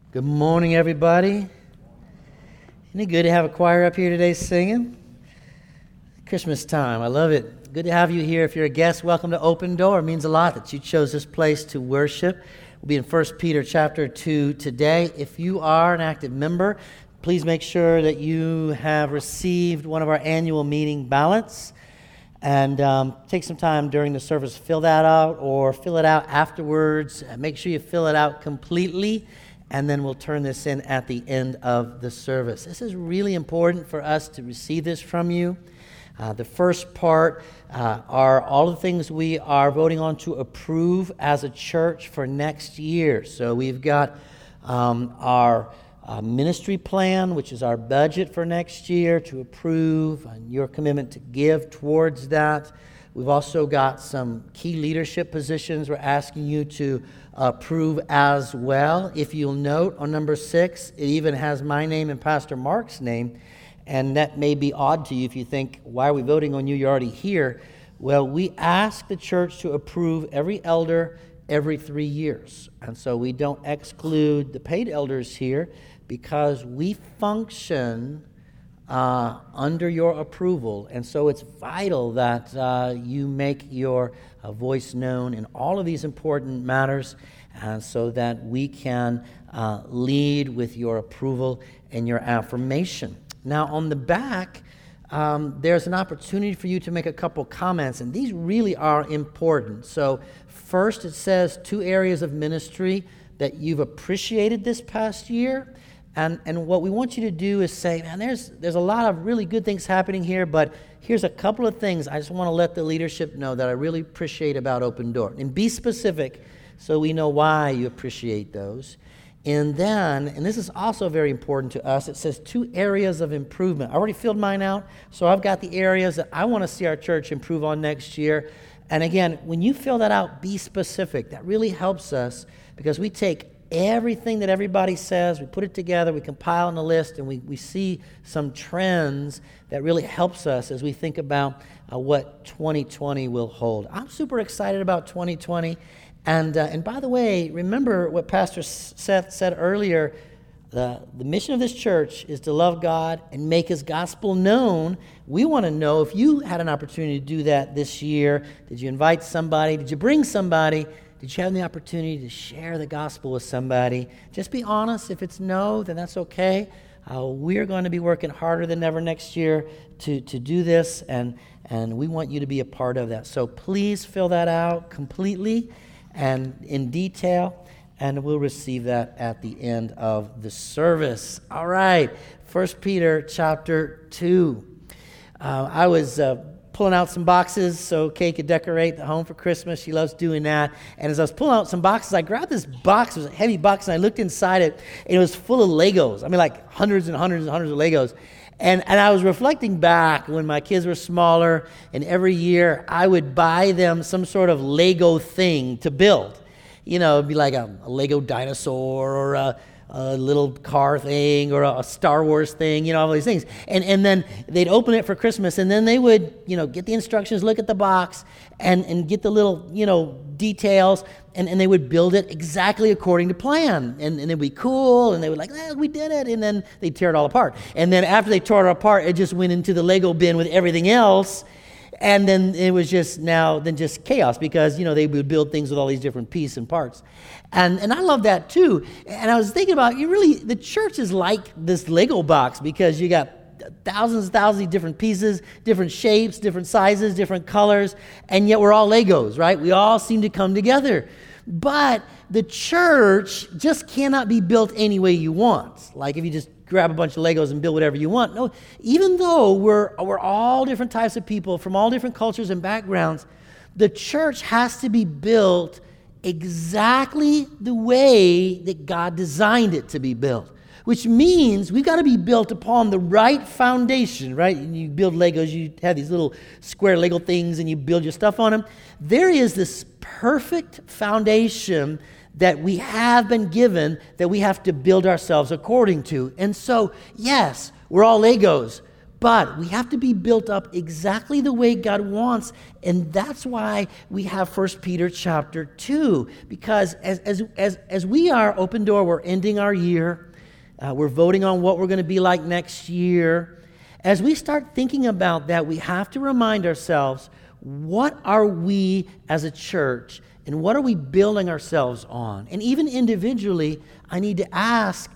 Good morning, everybody. Isn't it good to have a choir up here today singing? Christmas time, I love it. Good to have you here. If you're a guest, welcome to Open Door. It means a lot that you chose this place to worship. We'll be in 1 Peter chapter 2 today. If you are an active member, please make sure that you have received one of our annual meeting ballots. And take some time during the service to fill that out or fill it out afterwards. Make sure you fill it out completely, and then we'll turn this in at the end of the service. This is really important for us to receive this from you. The first part are all the things we are voting on to approve as a church for next year. So we've got our ministry plan, which is our budget for next year, to approve, and your commitment to give towards that. We've also got some key leadership positions we're asking you to approve as well. If you'll note, on number 6, it even has my name and Pastor Mark's name, and that may be odd to you if you think, why are we voting on you? You're already here. Well, we ask the church to approve every elder every 3 years, and so we don't exclude the paid elders here because we function under your approval, and so it's vital that you make your voice known in all of these important matters, so that we can lead with your approval and your affirmation. Now, on the back, there's an opportunity for you to make a couple comments, and these really are important. So first, it says 2 areas of ministry that you've appreciated this past year. And what we want you to do is say, man, there's a lot of really good things happening here, but here's a couple of things I just want to let the leadership know that I really appreciate about Open Door. And be specific so we know why you appreciate those. And then, and this is also very important to us, it says 2 areas of improvement. I already filled mine out, so I've got the areas that I want to see our church improve on next year. And again, when you fill that out, be specific. That really helps us because we take everything that everybody says, we put it together, we compile on a list, and we see some trends that really helps us as we think about what 2020 will hold. I'm super excited about 2020. And by the way, remember what Pastor Seth said earlier, the mission of this church is to love God and make His gospel known. We want to know if you had an opportunity to do that this year. Did you invite somebody? Did you bring somebody? Did you have the opportunity to share the gospel with somebody? Just be honest. If it's no, then that's okay. We're going to be working harder than ever next year to do this, and we want you to be a part of that. So please fill that out completely and in detail, and we'll receive that at the end of the service. All right, 1 Peter chapter 2. I was pulling out some boxes so Kay could decorate the home for Christmas. She loves doing that. And as I was pulling out some boxes, I grabbed this box. It was a heavy box, and I looked inside it, and it was full of Legos. I mean, like hundreds and hundreds and hundreds of Legos. And I was reflecting back when my kids were smaller, and every year I would buy them some sort of Lego thing to build. You know, it'd be like a Lego dinosaur or a little car thing or a Star Wars thing, you know, all these things. And then they'd open it for Christmas, and then they would, you know, get the instructions, look at the box, and get the little, you know, details, and they would build it exactly according to plan. And it'd be cool, and they would like, we did it, and then they'd tear it all apart. And then after they tore it apart, it just went into the Lego bin with everything else. And then it was just chaos because, you know, they would build things with all these different pieces and parts. And I love that too. And I was thinking about, the church is like this Lego box because you got thousands and thousands of different pieces, different shapes, different sizes, different colors, and yet we're all Legos, right? We all seem to come together. But the church just cannot be built any way you want. Like if you just grab a bunch of Legos and build whatever you want. No, even though we're all different types of people from all different cultures and backgrounds, the church has to be built exactly the way that God designed it to be built, which means we've got to be built upon the right foundation, right? And you build Legos, you have these little square Lego things, and you build your stuff on them. There is this perfect foundation that we have been given that we have to build ourselves according to. And so, yes, we're all Legos, But we have to be built up exactly the way God wants, and that's why we have 1 Peter chapter 2, because as we are Open Door, we're ending our year, we're voting on what we're going to be like next year. As we start thinking about that, we have to remind ourselves, what are we as a church, and what are we building ourselves on? And even individually, I need to ask,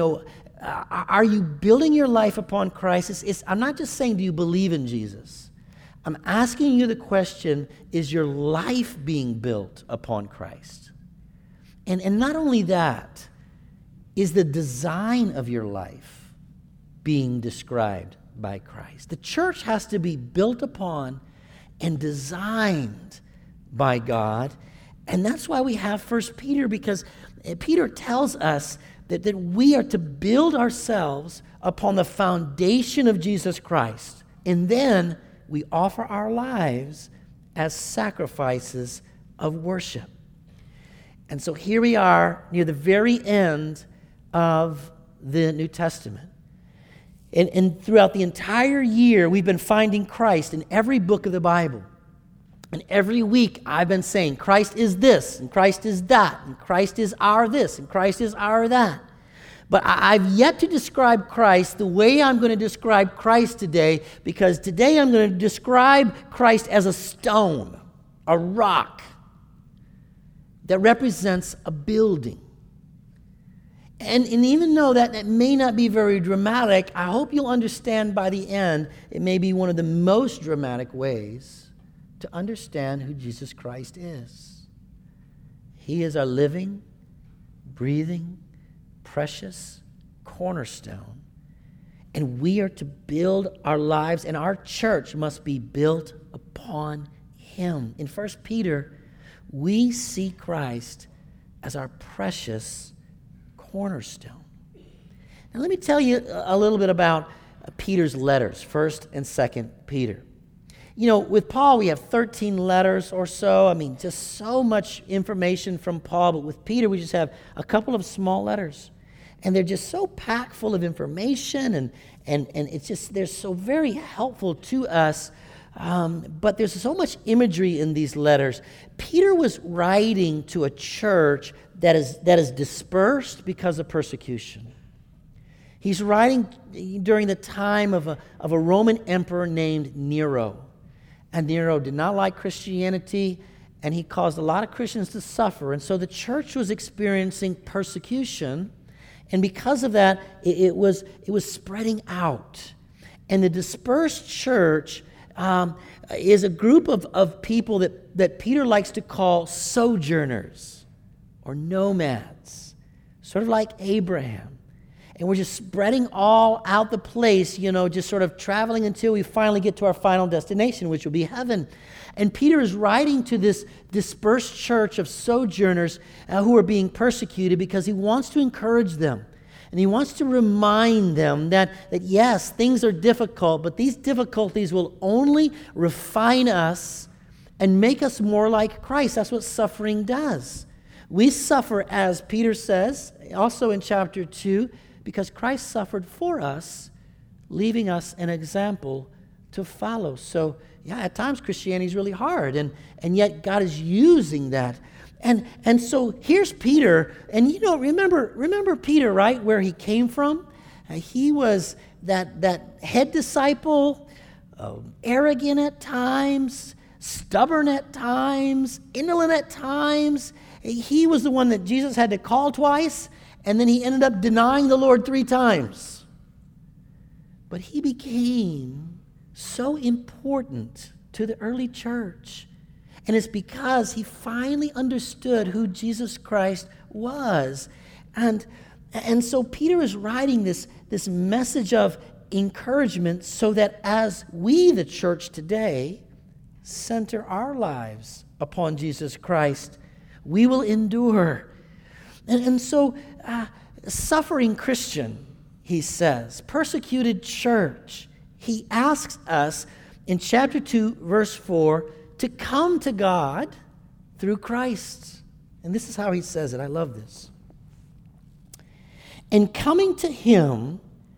are you building your life upon Christ? I'm not just saying, do you believe in Jesus? I'm asking you the question, is your life being built upon Christ? And not only that, is the design of your life being described by Christ? The church has to be built upon and designed by God. And that's why we have 1 Peter, because Peter tells us that we are to build ourselves upon the foundation of Jesus Christ. And then we offer our lives as sacrifices of worship. And so here we are near the very end of the New Testament. And throughout the entire year, we've been finding Christ in every book of the Bible. And every week I've been saying, Christ is this, and Christ is that, and Christ is our this, and Christ is our that. But I've yet to describe Christ the way I'm going to describe Christ today, because today I'm going to describe Christ as a stone, a rock, that represents a building. And even though that may not be very dramatic, I hope you'll understand by the end, it may be one of the most dramatic ways to understand who Jesus Christ is. He is our living, breathing, precious cornerstone. And we are to build our lives, and our church must be built upon Him. In 1 Peter, we see Christ as our precious cornerstone. Now let me tell you a little bit about Peter's letters, 1st and 2nd Peter. With Paul, we have 13 letters or so. Just so much information from Paul. But with Peter, we just have a couple of small letters. And they're just so packed full of information. And it's just, they're so very helpful to us. But there's so much imagery in these letters. Peter was writing to a church that is dispersed because of persecution. He's writing during the time of a Roman emperor named Nero. And Nero did not like Christianity, and he caused a lot of Christians to suffer. And so the church was experiencing persecution, and because of that, it was spreading out. And the dispersed church is a group of people that Peter likes to call sojourners or nomads, sort of like Abraham. And we're just spreading all out the place, just sort of traveling until we finally get to our final destination, which will be heaven. And Peter is writing to this dispersed church of sojourners who are being persecuted, because he wants to encourage them. And he wants to remind them that yes, things are difficult, but these difficulties will only refine us and make us more like Christ. That's what suffering does. We suffer, as Peter says, also in chapter 2, because Christ suffered for us, leaving us an example to follow. So, at times Christianity is really hard, and yet God is using that. And so here's Peter, and remember Peter, right, where he came from? He was that head disciple, arrogant at times, stubborn at times, indolent at times. He was the one that Jesus had to call twice, and then he ended up denying the Lord 3 times. But he became so important to the early church. And it's because he finally understood who Jesus Christ was. And so Peter is writing this message of encouragement so that as we, the church today, center our lives upon Jesus Christ, we will endure. And so suffering Christian, he says, persecuted church, he asks us in chapter 2, verse 4, to come to God through Christ. And this is how he says it. I love this. And coming to him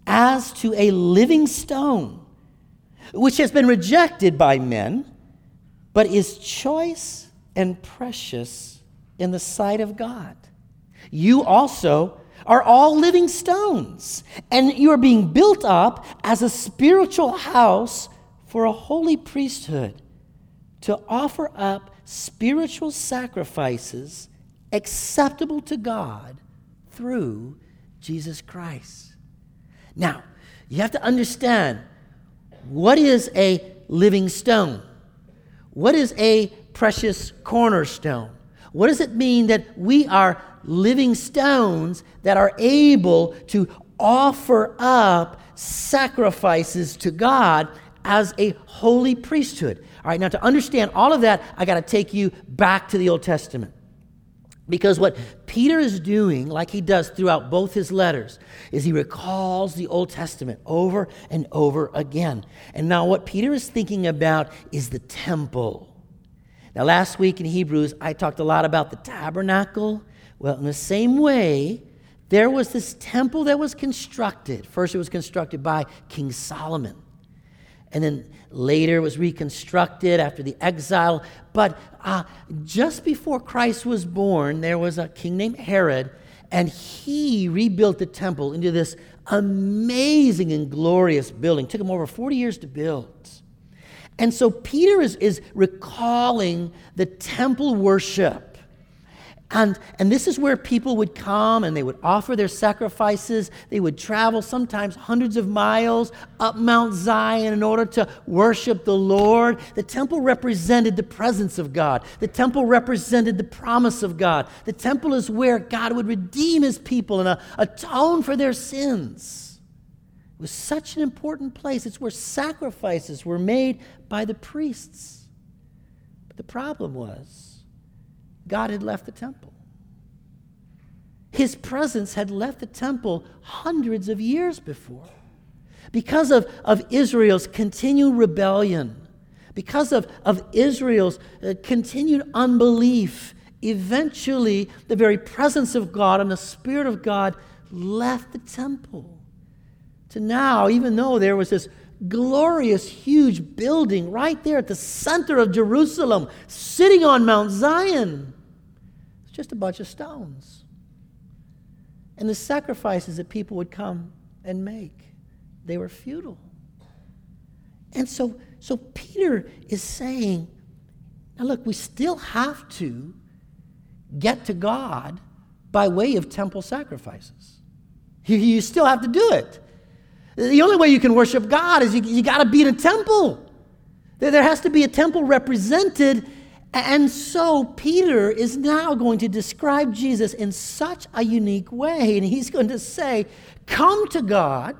as to a living stone, which has been rejected by men, but is choice and precious in the sight of God. You also are all living stones, and you are being built up as a spiritual house for a holy priesthood, to offer up spiritual sacrifices acceptable to God through Jesus Christ. Now, you have to understand, what is a living stone? What is a precious cornerstone? What does it mean that we are living stones that are able to offer up sacrifices to God as a holy priesthood? All right, now to understand all of that, I got to take you back to the Old Testament. Because what Peter is doing, like he does throughout both his letters, is he recalls the Old Testament over and over again. And now what Peter is thinking about is the temple. Now last week in Hebrews, I talked a lot about the tabernacle. Well, in the same way, there was this temple that was constructed. First, it was constructed by King Solomon. And then later it was reconstructed after the exile. But just before Christ was born, there was a king named Herod, and he rebuilt the temple into this amazing and glorious building. It took him over 40 years to build. And so Peter is recalling the temple worship. And this is where people would come and they would offer their sacrifices. They would travel sometimes hundreds of miles up Mount Zion in order to worship the Lord. The temple represented the presence of God. The temple represented the promise of God. The temple is where God would redeem his people and atone for their sins. It was such an important place. It's where sacrifices were made by the priests. But the problem was, God had left the temple. His presence had left the temple hundreds of years before. Because of Israel's continued rebellion, because of Israel's continued unbelief, eventually the very presence of God and the Spirit of God left the temple. To now, even though there was this glorious, huge building right there at the center of Jerusalem, sitting on Mount Zion, it's just a bunch of stones. And the sacrifices that people would come and make, they were futile. And so Peter is saying, now look, we still have to get to God by way of temple sacrifices. You still have to do it. The only way you can worship God is you got to be in a temple. There has to be a temple represented. And so Peter is now going to describe Jesus in such a unique way. And he's going to say, come to God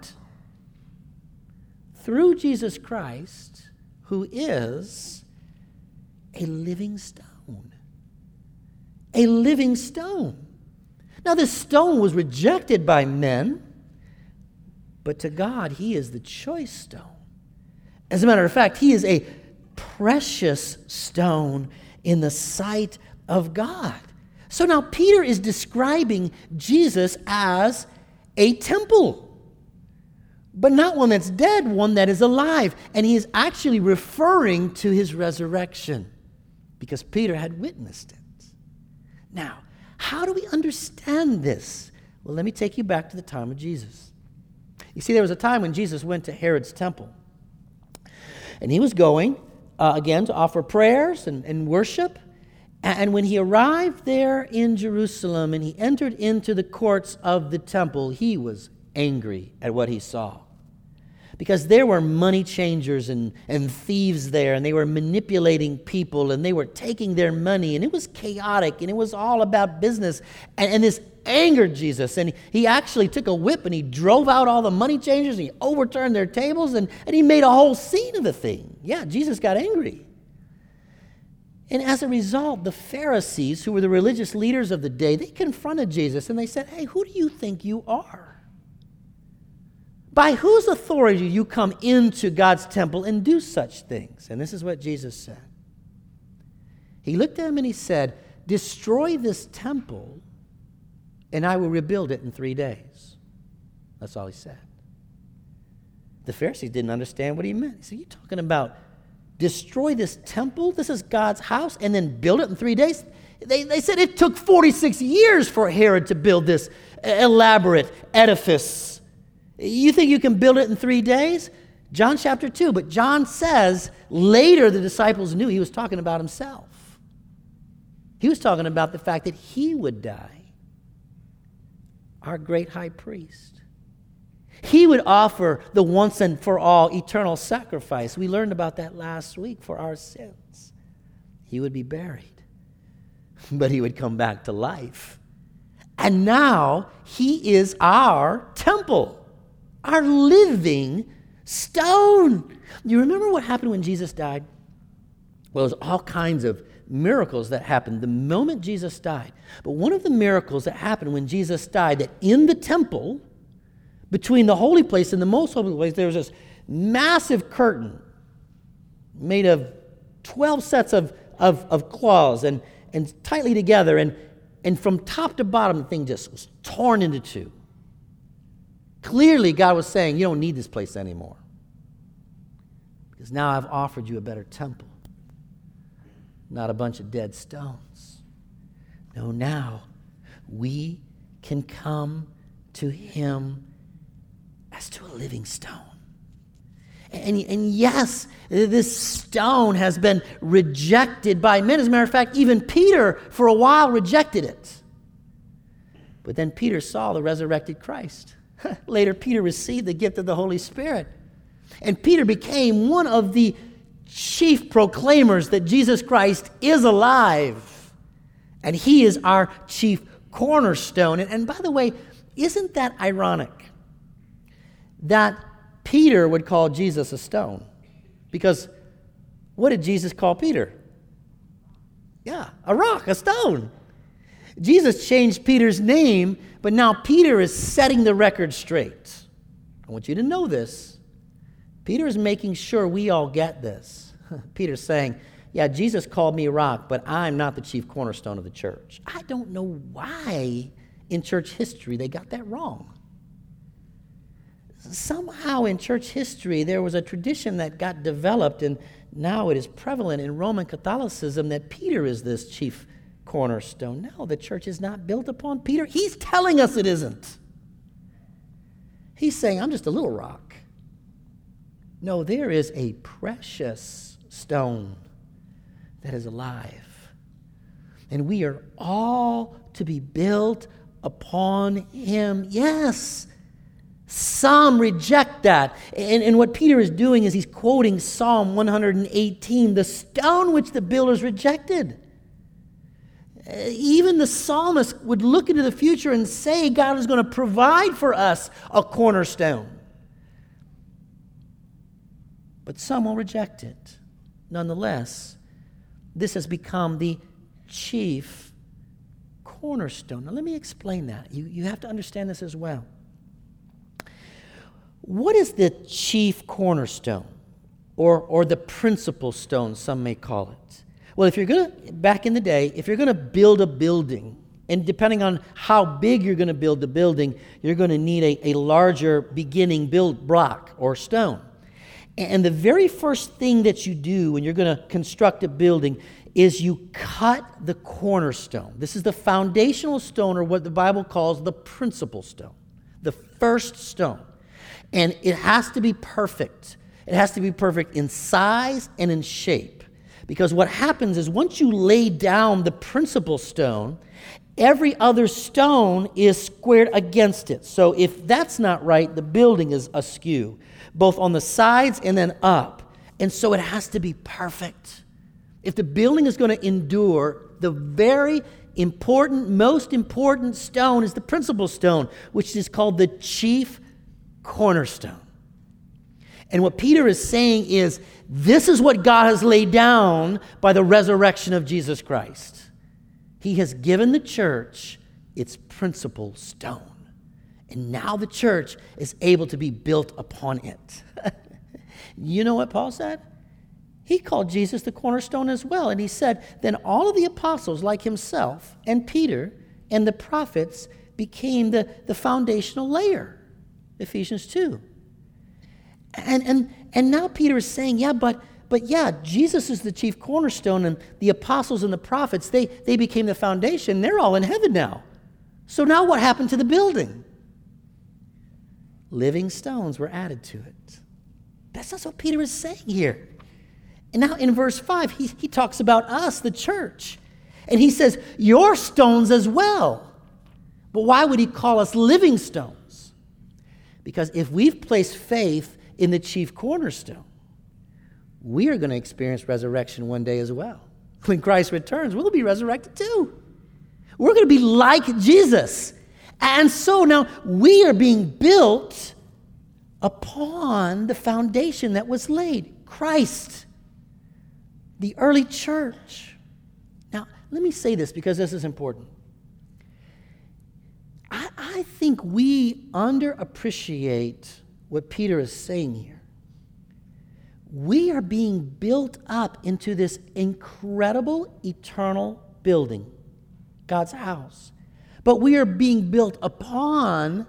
through Jesus Christ, who is a living stone. A living stone. Now, this stone was rejected by men, but to God, he is the choice stone. As a matter of fact, he is a precious stone in the sight of God. So now Peter is describing Jesus as a temple, but not one that's dead, one that is alive. And he is actually referring to his resurrection because Peter had witnessed it. Now, how do we understand this? Well, let me take you back to the time of Jesus. You see, there was a time when Jesus went to Herod's temple. And he was going, again, to offer prayers and worship. And when he arrived there in Jerusalem and he entered into the courts of the temple, he was angry at what he saw. Because there were money changers and thieves there, and they were manipulating people, and they were taking their money, and it was chaotic, and it was all about business. And this angered Jesus, and he actually took a whip, and he drove out all the money changers, and he overturned their tables, and he made a whole scene of the thing. Yeah, Jesus got angry. And as a result, the Pharisees, who were the religious leaders of the day, they confronted Jesus, and they said, hey, who do you think you are? By whose authority do you come into God's temple and do such things? And this is what Jesus said. He looked at him and he said, destroy this temple and I will rebuild it in 3 days. That's all he said. The Pharisees didn't understand what he meant. He said, you're talking about destroy this temple? This is God's house, and then build it in 3 days? They said it took 46 years for Herod to build this elaborate edifice. You think you can build it in 3 days? John chapter 2. But John says later the disciples knew he was talking about himself. He was talking about the fact that he would die, our great high priest. He would offer the once and for all eternal sacrifice. We learned about that last week for our sins. He would be buried, but he would come back to life. And now he is our temple, our living stone. You remember what happened when Jesus died? Well, there's all kinds of miracles that happened the moment Jesus died. But one of the miracles that happened when Jesus died, that in the temple, between the holy place and the most holy place, there was this massive curtain made of 12 sets of claws and tightly together. And from top to bottom, the thing just was torn into two. Clearly, God was saying, you don't need this place anymore, because now I've offered you a better temple, not a bunch of dead stones. No, now we can come to him as to a living stone. And yes, this stone has been rejected by men. As a matter of fact, even Peter, for a while, rejected it. But then Peter saw the resurrected Christ. Later, Peter received the gift of the Holy Spirit. And Peter became one of the chief proclaimers that Jesus Christ is alive. And he is our chief cornerstone. And by the way, isn't that ironic that Peter would call Jesus a stone? Because what did Jesus call Peter? Yeah, a rock, a stone. Jesus changed Peter's name, but now Peter is setting the record straight. I want you to know this. Peter is making sure we all get this. Peter's saying, yeah, Jesus called me a rock, but I'm not the chief cornerstone of the church. I don't know why in church history they got that wrong. Somehow in church history there was a tradition that got developed, and now it is prevalent in Roman Catholicism, that Peter is this chief cornerstone. No, the church is not built upon Peter. He's telling us it isn't. He's saying, I'm just a little rock. No, there is a precious stone that is alive. And we are all to be built upon him. Yes. Some reject that. And what Peter is doing is he's quoting Psalm 118, the stone which the builders rejected. Even the psalmist would look into the future and say God is going to provide for us a cornerstone. But some will reject it. Nonetheless, this has become the chief cornerstone. Now let me explain that. You have to understand this as well. What is the chief cornerstone, or the principal stone, some may call it? Well, if you're going to, back in the day, if you're going to build a building, and depending on how big you're going to build the building, you're going to need a larger beginning build block or stone. And the very first thing that you do when you're going to construct a building is you cut the cornerstone. This is the foundational stone, or what the Bible calls the principal stone, the first stone. And it has to be perfect. It has to be perfect in size and in shape. Because what happens is once you lay down the principal stone, every other stone is squared against it. So if that's not right, the building is askew, both on the sides and then up. And so it has to be perfect. If the building is going to endure, the very important, most important stone is the principal stone, which is called the chief cornerstone. And what Peter is saying is, this is what God has laid down by the resurrection of Jesus Christ. He has given the church its principal stone. And now the church is able to be built upon it. You know what Paul said? He called Jesus the cornerstone as well. And he said, then all of the apostles like himself and Peter and the prophets became the foundational layer. Ephesians 2. And now Peter is saying, but Jesus is the chief cornerstone, and the apostles and the prophets, they became the foundation. They're all in heaven now. So now what happened to the building? Living stones were added to it. That's what Peter is saying here. And now in verse 5, he talks about us, the church. And he says, you're stones as well. But why would he call us living stones? Because if we've placed faith in the chief cornerstone, we are going to experience resurrection one day as well. When Christ returns, we'll be resurrected too. We're going to be like Jesus. And so now we are being built upon the foundation that was laid, Christ, the early church. Now, let me say this because this is important. I think we underappreciate what Peter is saying here. We are being built up into this incredible eternal building, God's house. But we are being built upon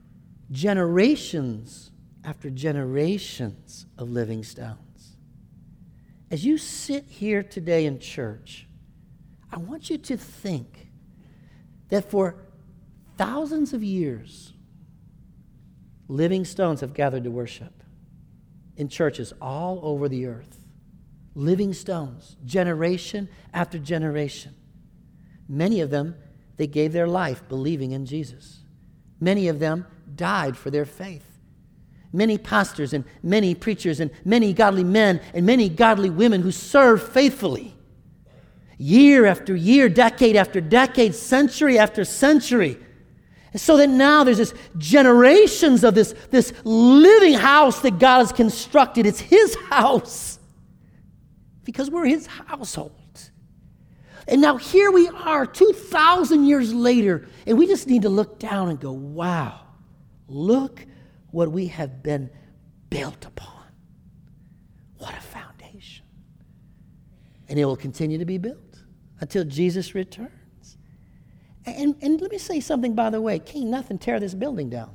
generations after generations of living stones. As you sit here today in church, I want you to think that for thousands of years, living stones have gathered to worship in churches all over the earth. Living stones, generation after generation. Many of them, they gave their life believing in Jesus. Many of them died for their faith. Many pastors and many preachers and many godly men and many godly women who served faithfully. Year after year, decade after decade, century after century. So that now there's this generations of this living house that God has constructed. It's His house because we're His household. And now here we are 2,000 years later, and we just need to look down and go, wow, look what we have been built upon. What a foundation. And it will continue to be built until Jesus returns. And let me say something, by the way. Can't nothing tear this building down.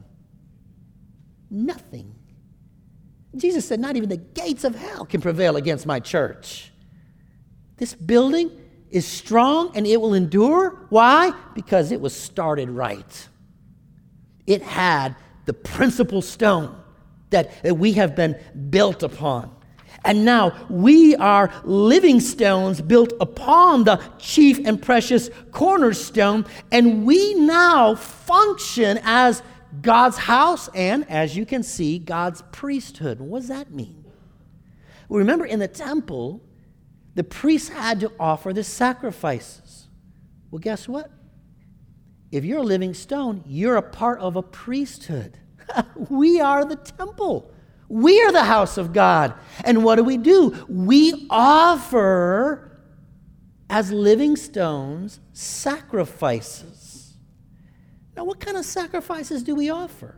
Nothing. Jesus said, not even the gates of hell can prevail against my church. This building is strong and it will endure. Why? Because it was started right. It had the principal stone that we have been built upon. And now we are living stones built upon the chief and precious cornerstone, and we now function as God's house and, as you can see, God's priesthood. What does that mean? Well, remember, in the temple, the priests had to offer the sacrifices. Well, guess what? If you're a living stone, you're a part of a priesthood. We are the temple. We are the house of God. And what do? We offer, as living stones, sacrifices. Now, what kind of sacrifices do we offer?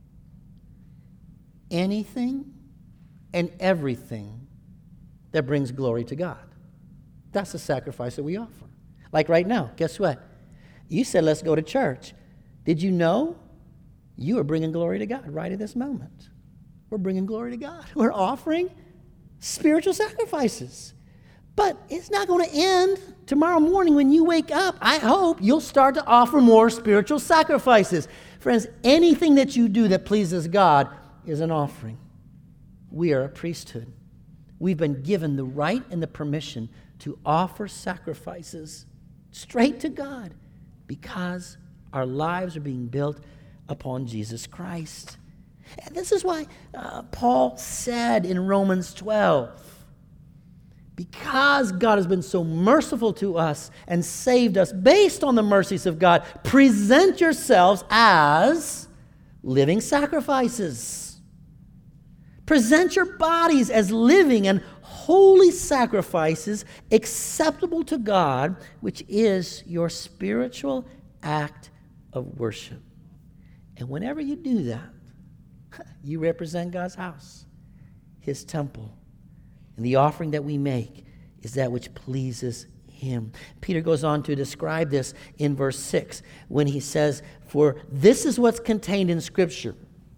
Anything and everything that brings glory to God. That's the sacrifice that we offer. Like right now, guess what? You said, let's go to church. Did you know you are bringing glory to God right at this moment? We're bringing glory to God. We're offering spiritual sacrifices. But it's not going to end tomorrow morning when you wake up. I hope you'll start to offer more spiritual sacrifices. Friends, anything that you do that pleases God is an offering. We are a priesthood. We've been given the right and the permission to offer sacrifices straight to God because our lives are being built upon Jesus Christ. And this is why Paul said in Romans 12, because God has been so merciful to us and saved us based on the mercies of God, present yourselves as living sacrifices. Present your bodies as living and holy sacrifices acceptable to God, which is your spiritual act of worship. And whenever you do that, you represent God's house, His temple. And the offering that we make is that which pleases Him. Peter goes on to describe this in verse 6 when he says, for this is what's contained in Scripture.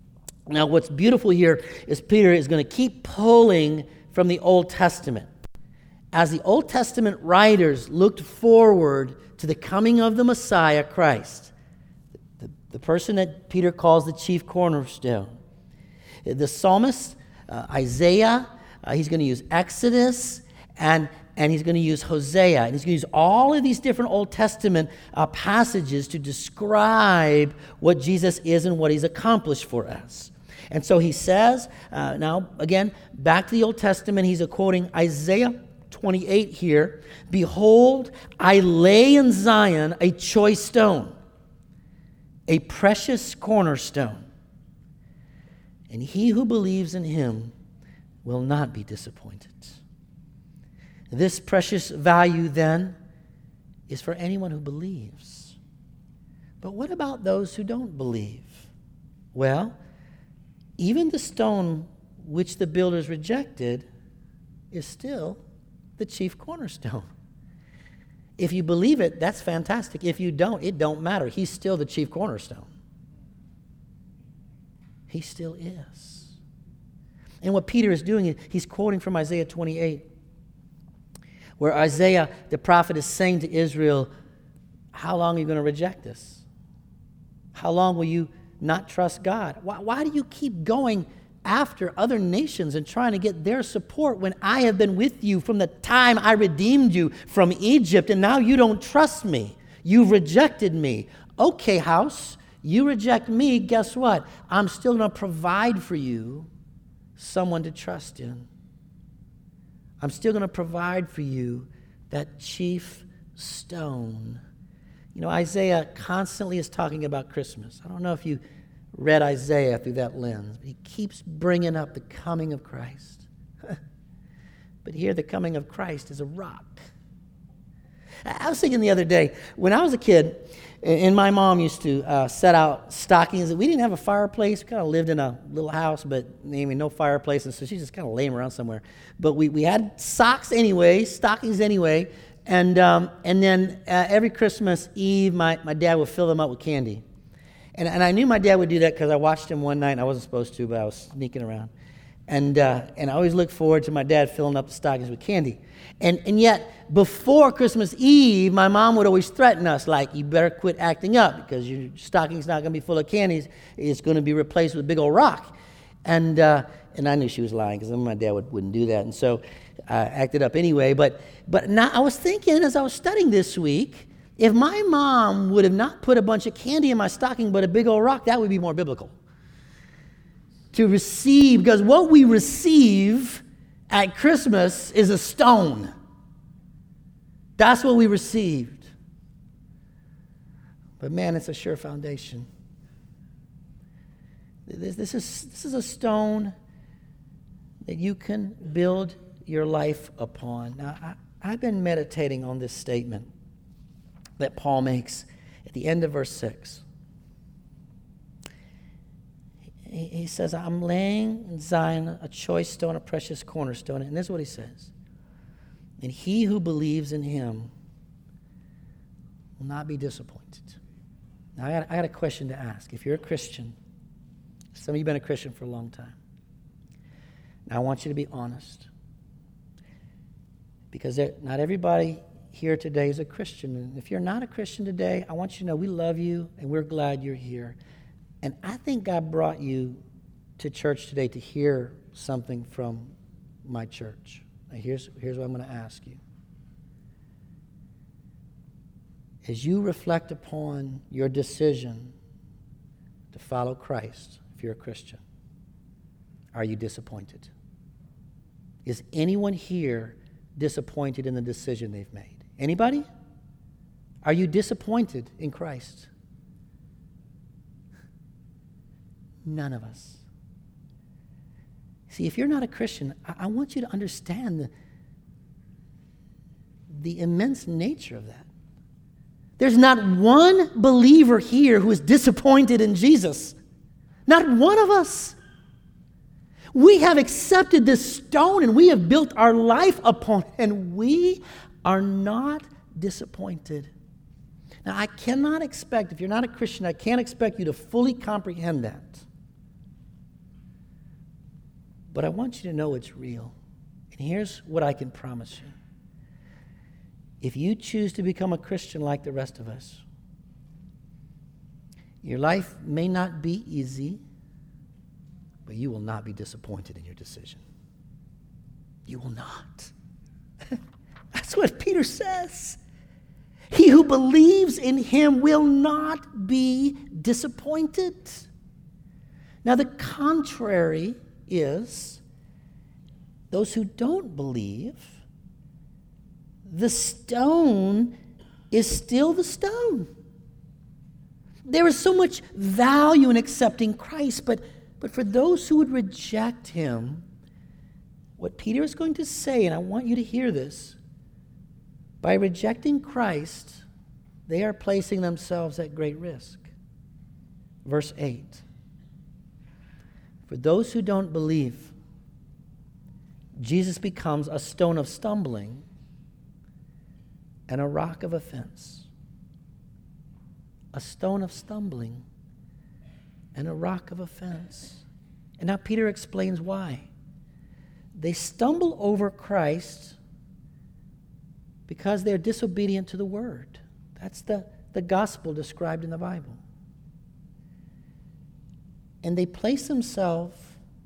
Now, what's beautiful here is Peter is going to keep pulling from the Old Testament. As the Old Testament writers looked forward to the coming of the Messiah, Christ, the person that Peter calls the chief cornerstone. The psalmist, Isaiah, he's going to use Exodus, and he's going to use Hosea. And he's going to use all of these different Old Testament passages to describe what Jesus is and what he's accomplished for us. And so he says, now again, back to the Old Testament, he's quoting Isaiah 28 here. Behold, I lay in Zion a choice stone, a precious cornerstone. And he who believes in him will not be disappointed. This precious value, then, is for anyone who believes. But what about those who don't believe? Well, even the stone which the builders rejected is still the chief cornerstone. If you believe it, that's fantastic. If you don't, it don't matter. He's still the chief cornerstone. He still is. And what Peter is doing is he's quoting from Isaiah 28, where Isaiah, the prophet, is saying to Israel, how long are you going to reject us? How long will you not trust God? Why do you keep going after other nations and trying to get their support when I have been with you from the time I redeemed you from Egypt, and now you don't trust me? You've rejected me. Okay, house, you reject me, guess what? I'm still going to provide for you someone to trust in. I'm still going to provide for you that chief stone. You know, Isaiah constantly is talking about Christmas. I don't know if you read Isaiah through that lens, but he keeps bringing up the coming of Christ. But here the coming of Christ is a rock. I was thinking the other day, when I was a kid, and my mom used to set out stockings. We didn't have a fireplace. We kind of lived in a little house, but no fireplace, and so she's just kind of laying around somewhere. But we had socks anyway, stockings anyway, and then every Christmas Eve, my dad would fill them up with candy. And I knew my dad would do that because I watched him one night, and I wasn't supposed to, but I was sneaking around. And I always looked forward to my dad filling up the stockings with candy. And yet, before Christmas Eve, my mom would always threaten us, like, you better quit acting up because your stocking's not going to be full of candies. It's going to be replaced with a big old rock. And I knew she was lying because my dad wouldn't do that. And so I acted up anyway. But now I was thinking as I was studying this week, if my mom would have not put a bunch of candy in my stocking but a big old rock, that would be more biblical. To receive, because what we receive at Christmas is a stone. That's what we received. But man, it's a sure foundation. This is a stone that you can build your life upon. Now, I've been meditating on this statement that Paul makes at the end of verse 6. He says, I'm laying in Zion a choice stone, a precious cornerstone. And this is what he says. And he who believes in him will not be disappointed. Now, I got a question to ask. If you're a Christian, some of you have been a Christian for a long time. Now, I want you to be honest. Because not everybody here today is a Christian. And if you're not a Christian today, I want you to know we love you and we're glad you're here. And I think God brought you to church today to hear something from my church. Now here's what I'm going to ask you. As you reflect upon your decision to follow Christ, if you're a Christian, are you disappointed? Is anyone here disappointed in the decision they've made? Anybody? Are you disappointed in Christ? None of us. See, if you're not a Christian, I want you to understand the immense nature of that. There's not one believer here who is disappointed in Jesus. Not one of us. We have accepted this stone and we have built our life upon it, and we are not disappointed. Now, I cannot expect, if you're not a Christian, I can't expect you to fully comprehend that. But I want you to know it's real. And here's what I can promise you. If you choose to become a Christian like the rest of us, your life may not be easy, but you will not be disappointed in your decision. You will not. That's what Peter says. He who believes in him will not be disappointed. Now, the contrary is those who don't believe, the stone is still the stone. There is so much value in accepting Christ, but for those who would reject him, what Peter is going to say, and I want you to hear this, by rejecting Christ, they are placing themselves at great risk. Verse 8. For those who don't believe, Jesus becomes a stone of stumbling and a rock of offense. A stone of stumbling and a rock of offense. And now Peter explains why. They stumble over Christ because they're disobedient to the word. That's the gospel described in the Bible. And they place themselves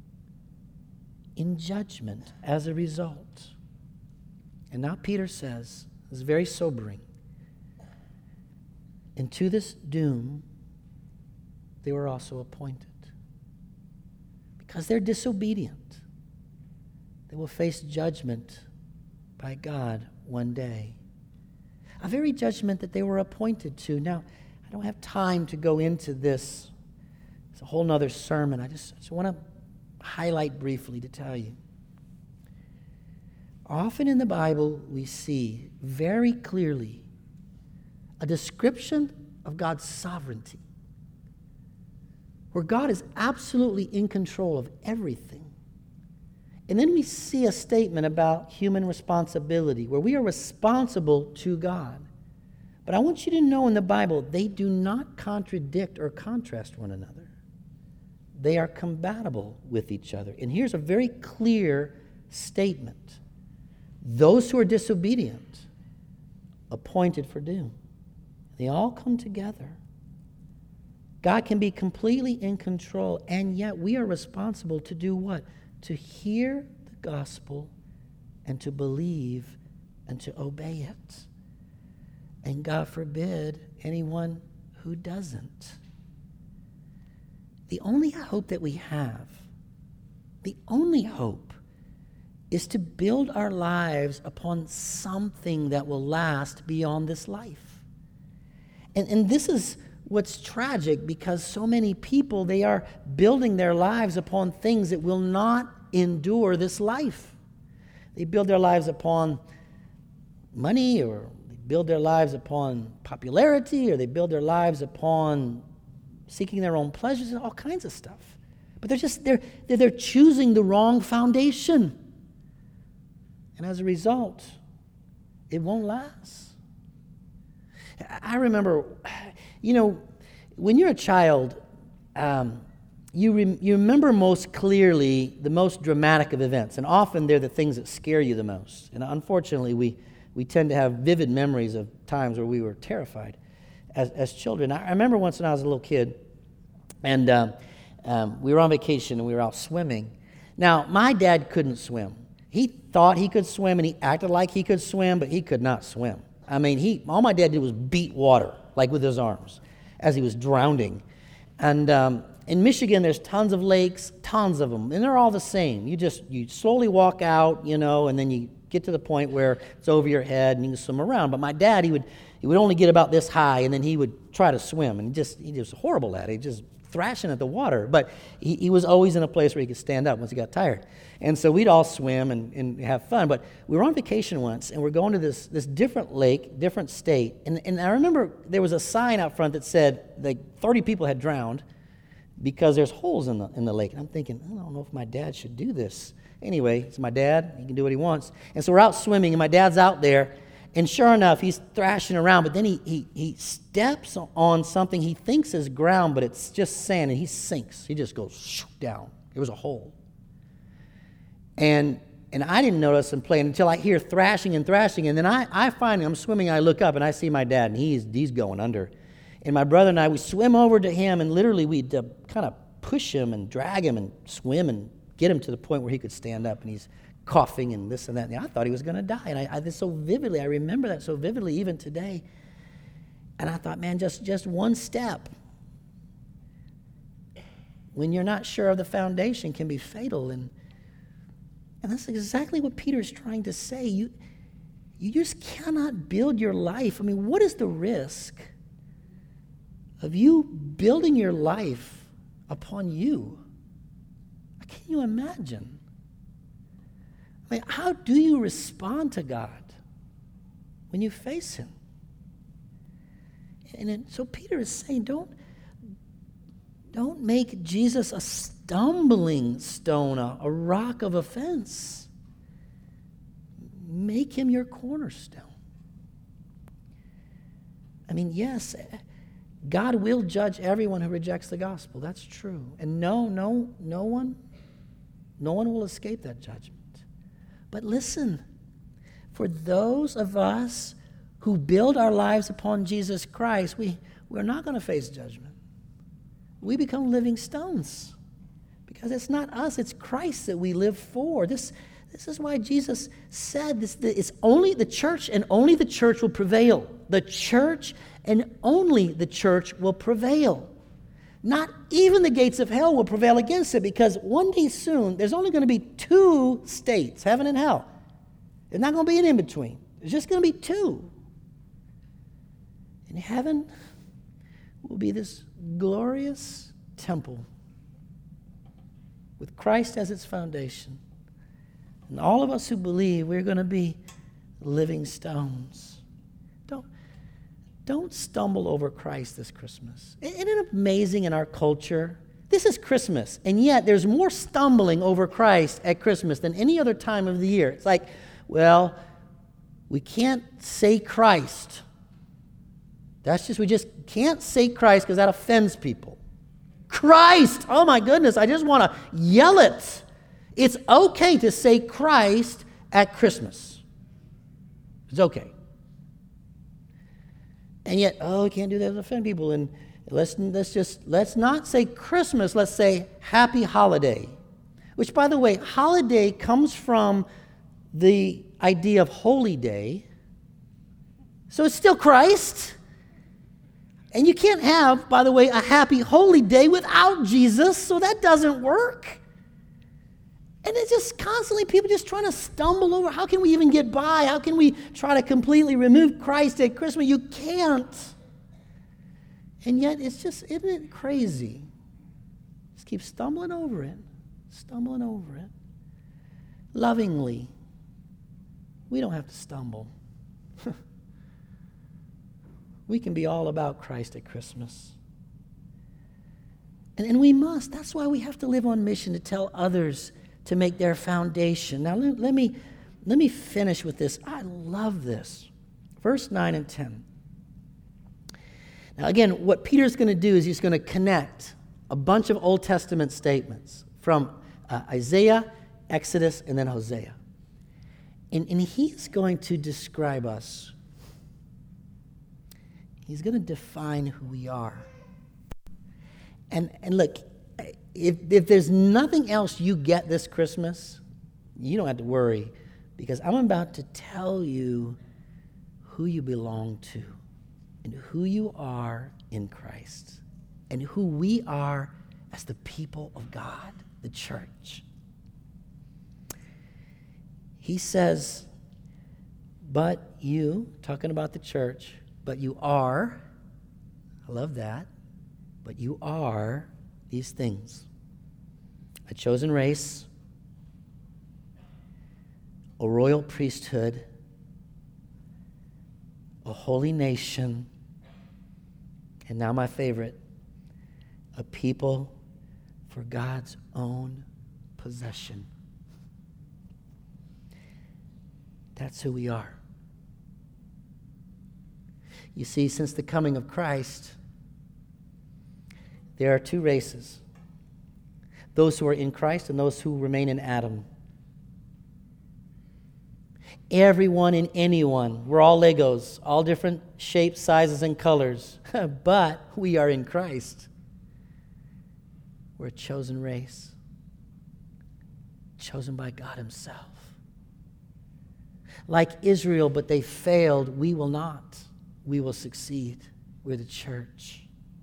in judgment as a result. And now Peter says, this is very sobering, and to this doom they were also appointed. Because they're disobedient, they will face judgment by God one day. A very judgment that they were appointed to. Now, I don't have time to go into this. It's a whole nother sermon. I just want to highlight briefly to tell you. Often in the Bible, we see very clearly a description of God's sovereignty, where God is absolutely in control of everything. And then we see a statement about human responsibility, where we are responsible to God. But I want you to know in the Bible, they do not contradict or contrast one another. They are compatible with each other. And here's a very clear statement. Those who are disobedient, appointed for doom. They all come together. God can be completely in control, and yet we are responsible to do what? To hear the gospel and to believe and to obey it. And God forbid anyone who doesn't. The only hope that we have, the only hope, is to build our lives upon something that will last beyond this life. And this is what's tragic, because so many people, they are building their lives upon things that will not endure this life. They build their lives upon money, or they build their lives upon popularity, or they build their lives upon seeking their own pleasures and all kinds of stuff. But they're choosing the wrong foundation. And as a result, it won't last. I remember, when you're a child, you remember most clearly the most dramatic of events. And often they're the things that scare you the most. And unfortunately, we tend to have vivid memories of times where we were terrified as children. I remember once when I was a little kid, and we were on vacation and we were out swimming. Now, my dad couldn't swim. He thought he could swim and he acted like he could swim, but he could not swim. I mean, all my dad did was beat water, like with his arms, as he was drowning. And in Michigan, there's tons of lakes, tons of them, and they're all the same. You slowly walk out, and then you get to the point where it's over your head and you can swim around. But my dad, he would only get about this high, and then he would try to swim, and he was horrible at it. He just thrashing at the water, but he was always in a place where he could stand up once he got tired. And so we'd all swim and have fun. But we were on vacation once, and we're going to this different lake, different state. And I remember there was a sign out front that said like 30 people had drowned because there's holes in the lake. And I'm thinking, I don't know if my dad should do this. Anyway, it's my dad. He can do what he wants. And so we're out swimming, and my dad's out there. And sure enough, he's thrashing around, but then he steps on something he thinks is ground, but it's just sand, and he sinks. He just goes down. It was a hole. And I didn't notice him playing until I hear thrashing, and then I find him, I'm swimming, I look up, and I see my dad, and he's going under. And my brother and I, we swim over to him, and literally we'd kind of push him and drag him and swim and get him to the point where he could stand up, and he's coughing and this and that. And I thought he was going to die, and I remember that so vividly even today. And I thought, man, just one step, when you're not sure of the foundation, can be fatal. And that's exactly what Peter's trying to say. You just cannot build your life. I mean, what is the risk of you building your life upon you? Can you imagine? I mean, how do you respond to God when you face him? So Peter is saying, don't make Jesus a stumbling stone, a rock of offense. Make him your cornerstone. I mean, yes, God will judge everyone who rejects the gospel. That's true. And no one will escape that judgment. But listen, for those of us who build our lives upon Jesus Christ, we're not going to face judgment. We become living stones because it's not us, it's Christ that we live for. This is why Jesus said this, it's only the church and only the church will prevail. The church and only the church will prevail. Not even the gates of hell will prevail against it, because one day soon there's only going to be two states, heaven and hell. There's not going to be an in-between. There's just going to be two. In heaven will be this glorious temple with Christ as its foundation. And all of us who believe, we're going to be living stones. Don't stumble over Christ this Christmas. Isn't it amazing in our culture? This is Christmas, and yet there's more stumbling over Christ at Christmas than any other time of the year. It's like, well, we can't say Christ. We just can't say Christ because that offends people. Christ! Oh my goodness, I just want to yell it. It's okay to say Christ at Christmas. It's okay. And yet, we can't do that to offend people. And let's not say Christmas, let's say Happy Holiday. Which, by the way, holiday comes from the idea of holy day. So it's still Christ. And you can't have, by the way, a happy holy day without Jesus, so that doesn't work. And it's just constantly people just trying to stumble over. How can we even get by? How can we try to completely remove Christ at Christmas? You can't. And yet it's just, isn't it crazy? Just keep stumbling over it. Lovingly. We don't have to stumble. We can be all about Christ at Christmas. And we must. That's why we have to live on mission, to tell others to make their foundation. Now let me finish with this. I love this. Verse 9 and 10. Now again, what Peter's going to do is he's going to connect a bunch of Old Testament statements from Isaiah, Exodus, and then Hosea. And he's going to describe us. He's going to define who we are. And look, if there's nothing else you get this Christmas, you don't have to worry, because I'm about to tell you who you belong to and who you are in Christ and who we are as the people of God, the church. He says, but you, talking about the church, but you are, I love that, but you are these things: a chosen race, a royal priesthood, a holy nation, and now my favorite, a people for God's own possession. That's who we are. You see, since the coming of Christ, there are two races: those who are in Christ and those who remain in Adam. Everyone and anyone. We're all Legos, all different shapes, sizes, and colors. But we are in Christ. We're a chosen race, chosen by God himself. Like Israel, but they failed, we will not. We will succeed. We're the church.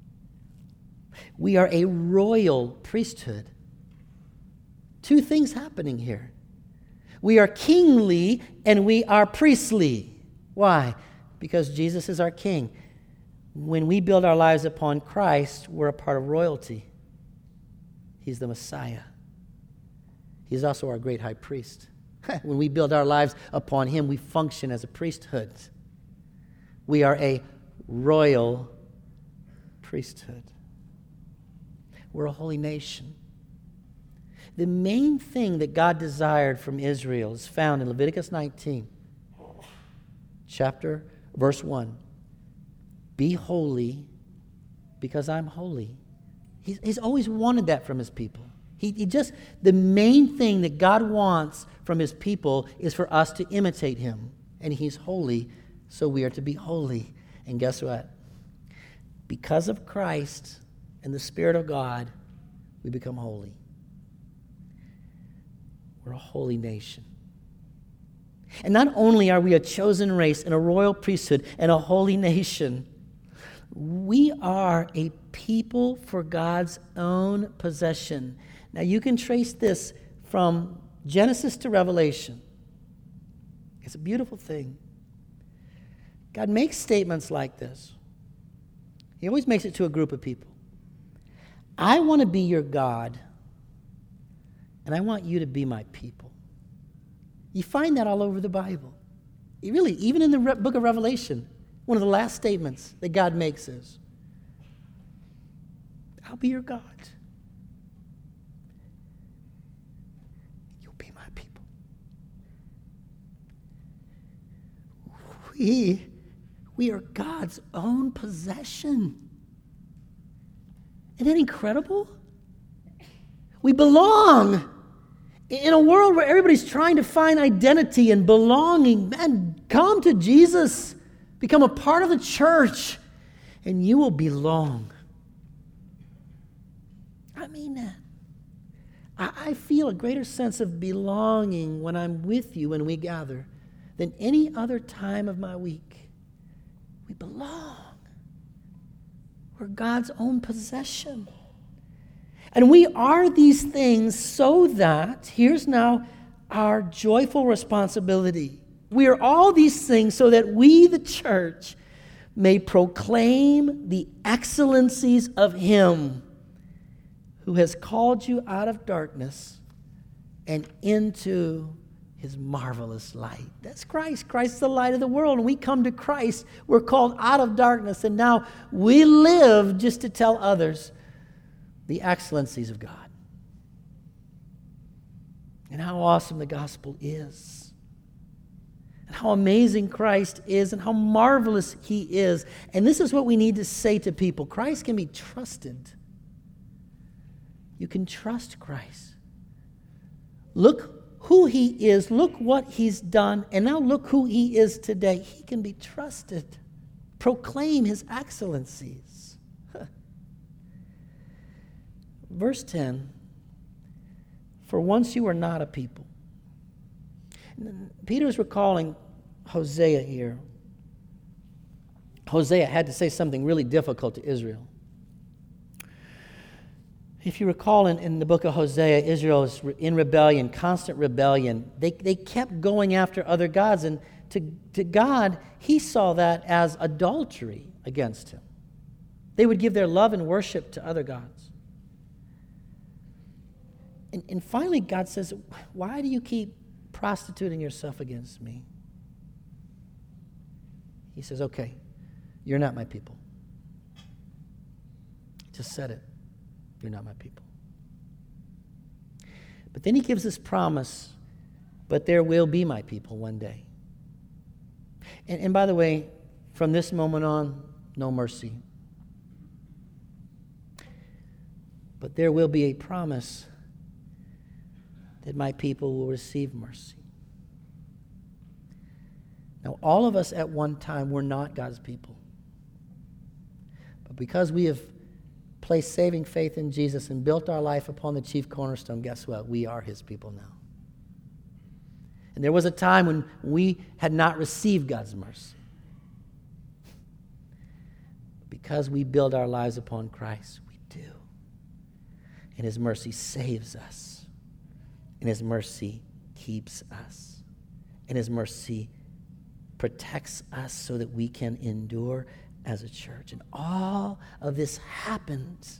We are a royal priesthood. Two things happening here. We are kingly and we are priestly. Why? Because Jesus is our king. When we build our lives upon Christ, we're a part of royalty. He's the Messiah. He's also our great high priest. When we build our lives upon him, we function as a priesthood. We are a royal priesthood. We're a holy nation. The main thing that God desired from Israel is found in Leviticus 19, verse 1. Be holy because I'm holy. He's always wanted that from his people. The main thing that God wants from his people is for us to imitate him. And he's holy, so we are to be holy. And guess what? Because of Christ and the Spirit of God, we become holy. We're a holy nation. And not only are we a chosen race and a royal priesthood and a holy nation, we are a people for God's own possession. Now you can trace this from Genesis to Revelation. It's a beautiful thing. God makes statements like this. He always makes it to a group of people. I want to be your God, and I want you to be my people. You find that all over the Bible. Really, even in the book of Revelation, one of the last statements that God makes is, I'll be your God. You'll be my people. We are God's own possession. Isn't that incredible? We belong. In a world where everybody's trying to find identity and belonging, man, come to Jesus. Become a part of the church, and you will belong. I mean that. I feel a greater sense of belonging when I'm with you when we gather than any other time of my week. We belong. We're God's own possession. And we are these things so that, here's now our joyful responsibility. We are all these things so that we, the church, may proclaim the excellencies of him who has called you out of darkness and into his marvelous light. That's Christ. Christ is the light of the world. And we come to Christ. We're called out of darkness. And now we live just to tell others the excellencies of God. And how awesome the gospel is. And how amazing Christ is and how marvelous he is. And this is what we need to say to people. Christ can be trusted. You can trust Christ. Look who he is. Look what he's done. And now look who he is today. He can be trusted. Proclaim his excellencies. Verse 10, for once you were not a people. Peter is recalling Hosea here. Hosea had to say something really difficult to Israel. If you recall in the book of Hosea, Israel is in rebellion, constant rebellion. They kept going after other gods, and to God, he saw that as adultery against him. They would give their love and worship to other gods. And finally, God says, why do you keep prostituting yourself against me? He says, okay, you're not my people. He just said it. You're not my people. But then he gives this promise, but there will be my people one day. And by the way, from this moment on, no mercy. But there will be a promise that my people will receive mercy. Now, all of us at one time were not God's people. But because we have placed saving faith in Jesus and built our life upon the chief cornerstone, guess what? We are his people now. And there was a time when we had not received God's mercy. Because we build our lives upon Christ, we do. And his mercy saves us. And his mercy keeps us. And his mercy protects us so that we can endure as a church. And all of this happens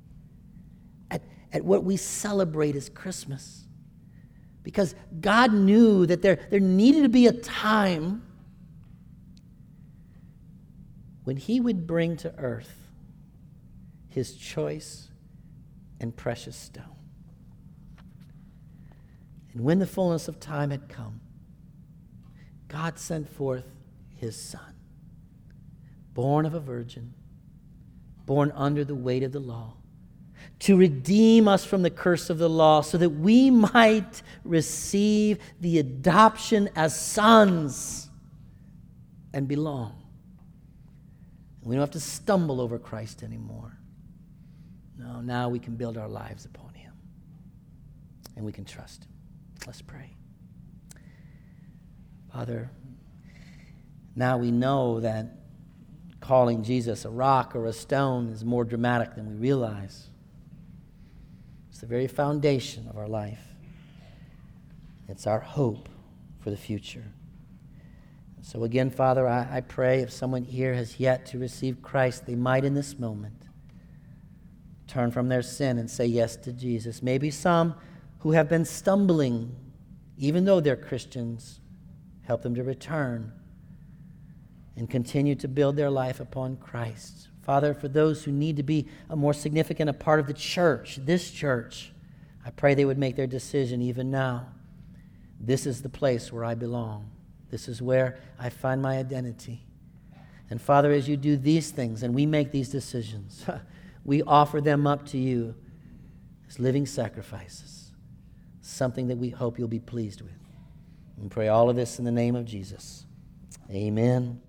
at what we celebrate as Christmas. Because God knew that there needed to be a time when he would bring to earth his choice and precious stone. And when the fullness of time had come, God sent forth his Son, born of a virgin, born under the weight of the law, to redeem us from the curse of the law so that we might receive the adoption as sons and belong. And we don't have to stumble over Christ anymore. No, now we can build our lives upon him. And we can trust him. Let's pray. Father, now we know that calling Jesus a rock or a stone is more dramatic than we realize. It's the very foundation of our life. It's our hope for the future. And so again, Father, I pray if someone here has yet to receive Christ, they might in this moment turn from their sin and say yes to Jesus. Maybe some who have been stumbling, even though they're Christians, help them to return and continue to build their life upon Christ. Father, for those who need to be a more significant a part of the church, this church, I pray they would make their decision even now. This is the place where I belong. This is where I find my identity. And Father, as you do these things and we make these decisions, we offer them up to you as living sacrifices, something that we hope you'll be pleased with. And pray all of this in the name of Jesus. Amen.